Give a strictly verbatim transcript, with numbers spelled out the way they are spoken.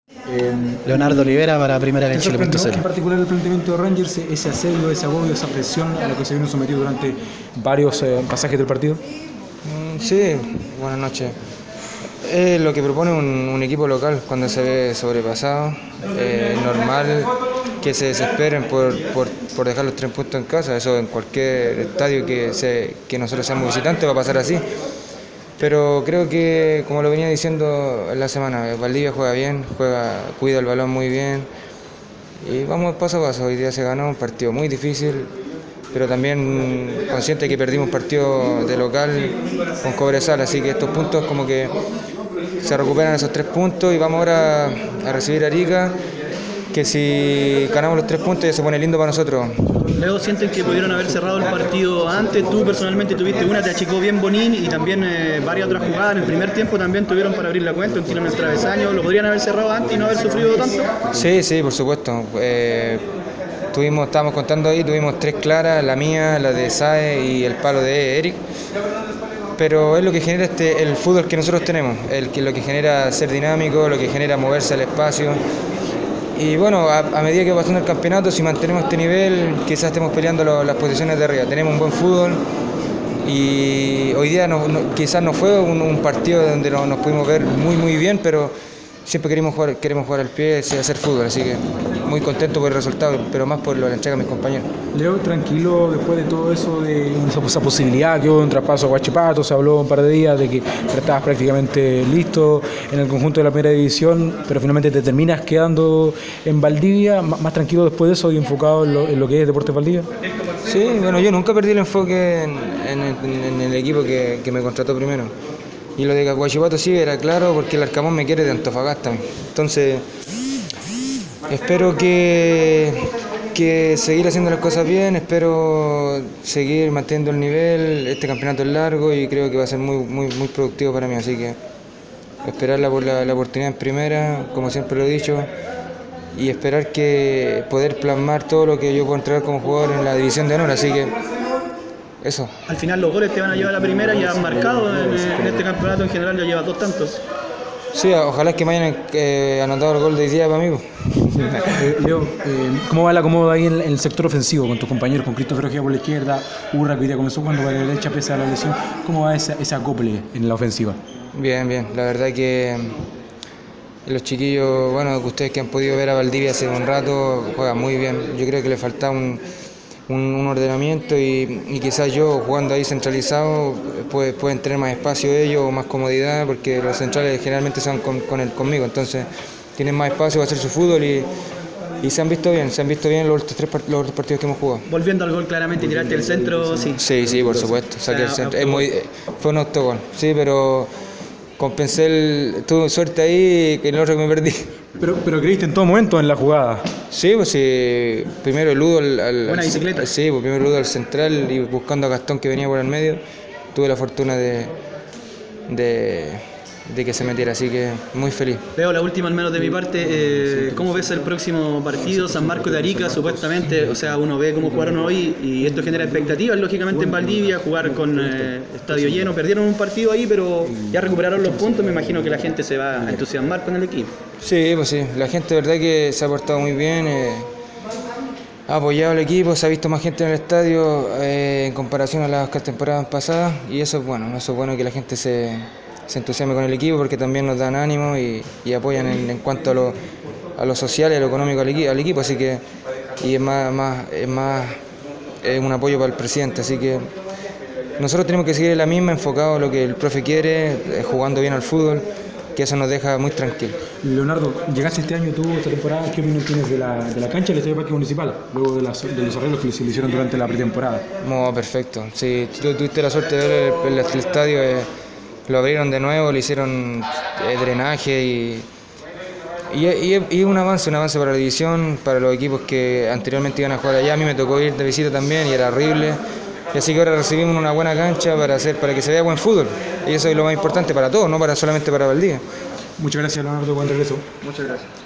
Eh, Leonardo Olivera para primera ¿Te en Chile punto sorprendió cl. en particular el planteamiento de Rangers, ese asedio, ese agobio, esa presión a la que se vino sometido durante varios eh, pasajes del partido? Mm, Sí, buenas noches. Es lo que propone un, un equipo local cuando se ve sobrepasado. Eh, Es normal que se desesperen por, por, por dejar los tres puntos en casa. Eso en cualquier estadio que, se, que nosotros seamos visitantes va a pasar así. Pero creo que, como lo venía diciendo en la semana, Valdivia juega bien, juega, cuida el balón muy bien. Y vamos paso a paso. Hoy día se ganó un partido muy difícil, pero también consciente que perdimos un partido de local con Cobresal, así que estos puntos como que se recuperan esos tres puntos y vamos ahora a recibir a Arica, que si ganamos los tres puntos ya se pone lindo para nosotros. Luego sienten que pudieron haber cerrado el partido antes. Tú personalmente tuviste una, te achicó bien Bonín y también eh, varias otras jugadas. En el primer tiempo también tuvieron para abrir la cuenta, un tiro en el travesaño. ¿Lo podrían haber cerrado antes y no haber sufrido tanto? Sí, sí, por supuesto. Eh, tuvimos, estábamos contando ahí, tuvimos tres claras, la mía, la de Sae y el palo de Eric. Pero es lo que genera este, el fútbol que nosotros tenemos, el que, lo que genera ser dinámico, lo que genera moverse al espacio. Y bueno, a, a medida que va pasando el campeonato, si mantenemos este nivel, quizás estemos peleando lo, las posiciones de arriba. Tenemos un buen fútbol y hoy día no, no, quizás no fue un, un partido donde no, nos pudimos ver muy muy bien, pero siempre queremos jugar, queremos jugar al pie, hacer fútbol, así que muy contento por el resultado, pero más por lo que le entrega a mis compañeros. Leo, tranquilo, después de todo eso, de esa posibilidad que hubo un traspaso a Huachipato, se habló un par de días de que estabas prácticamente listo en el conjunto de la primera división, pero finalmente te terminas quedando en Valdivia, más tranquilo después de eso y enfocado en lo, en lo que es Deportes Valdivia. Sí, bueno, yo nunca perdí el enfoque en, en, el, en el equipo que, que me contrató primero. Y lo de Huachipato sí era claro porque el Arcamón me quiere de Antofagasta. Entonces, espero que, que seguir haciendo las cosas bien, espero seguir manteniendo el nivel. Este campeonato es largo y creo que va a ser muy, muy, muy productivo para mí, así que esperar la, la, la oportunidad en primera, como siempre lo he dicho, y esperar que poder plasmar todo lo que yo puedo entregar como jugador en la división de honor, así que eso. Al final los goles te van a llevar a la primera, ya has marcado en, en este campeonato en general, ya llevas dos tantos. Sí, ojalá que me hayan eh, anotado el gol de hoy día para mí. Eh, Leo, eh, ¿cómo va el acomodo ahí en, en el sector ofensivo con tus compañeros, con Christopher Ojeda por la izquierda, Urra que hoy día comenzó jugando para la derecha pese a la lesión? ¿Cómo va ese, ese acople en la ofensiva? Bien, bien, la verdad que los chiquillos, bueno, que ustedes que han podido ver a Valdivia hace un rato, juegan muy bien. Yo creo que le falta un, un, un ordenamiento y, y quizás yo jugando ahí centralizado pues, pueden tener más espacio ellos o más comodidad porque los centrales generalmente son con, con el, conmigo, entonces tienen más espacio para hacer su fútbol y, y se han visto bien, se han visto bien los otros tres los otros partidos que hemos jugado. Volviendo al gol, claramente tiraste el centro, sí. Sí, sí, por supuesto, O saqué el sea, centro. Es autogol. muy, fue un autogol, sí, pero compensé el, tuve suerte ahí que el otro que me perdí. Pero, pero creíste en todo momento en la jugada. Sí, pues sí, primero eludo al, al, Buena al, bicicleta. sí, pues primero eludo al central y buscando a Gastón que venía por el medio, tuve la fortuna de, de, de que se metiera, así que muy feliz. Leo, la última al menos de mi parte, eh, ¿cómo ves el próximo partido? San Marcos de Arica, supuestamente, o sea, uno ve cómo jugaron hoy y esto genera expectativas, lógicamente, en Valdivia, jugar con eh, estadio lleno. Perdieron un partido ahí, pero ya recuperaron los puntos, me imagino que la gente se va a entusiasmar con el equipo. Sí, pues sí, la gente de verdad que se ha portado muy bien, eh, ha apoyado al equipo, se ha visto más gente en el estadio eh, en comparación a las temporadas pasadas y eso es bueno, eso es bueno que la gente se, se entusiasme con el equipo porque también nos dan ánimo y, y apoyan en, en cuanto a lo, a lo social y a lo económico al, equi al equipo, así que y es más, más, es más es un apoyo para el presidente, así que nosotros tenemos que seguir en la misma, enfocado en lo que el profe quiere, eh, jugando bien al fútbol, que eso nos deja muy tranquilos. Leonardo, llegaste este año, tú, esta temporada, ¿qué opinión tienes de la, de la cancha del Estadio Parque Municipal, luego de, las, de los arreglos que se le hicieron durante la pretemporada? No, perfecto. Si tú tuviste la suerte de ver el, el, el estadio, eh, lo abrieron de nuevo, le hicieron eh, drenaje y, y, y, y un avance, un avance para la división, para los equipos que anteriormente iban a jugar allá. A mí me tocó ir de visita también y era horrible. Y así que ahora recibimos una buena cancha para hacer, para que se vea buen fútbol. Y eso es lo más importante para todos, no para solamente para Valdivia. Muchas gracias, Leonardo, buen regreso. Muchas gracias.